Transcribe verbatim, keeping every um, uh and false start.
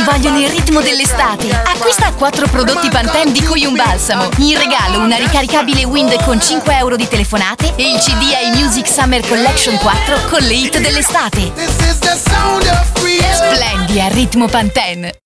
giovani vogliono il ritmo dell'estate. Acquista quattro prodotti Pantene di cui un balsamo. In regalo una ricaricabile Wind con cinque euro di telefonate e il C D iMusic Summer Collection quattro con le hit dell'estate. Splendi al ritmo Pantene.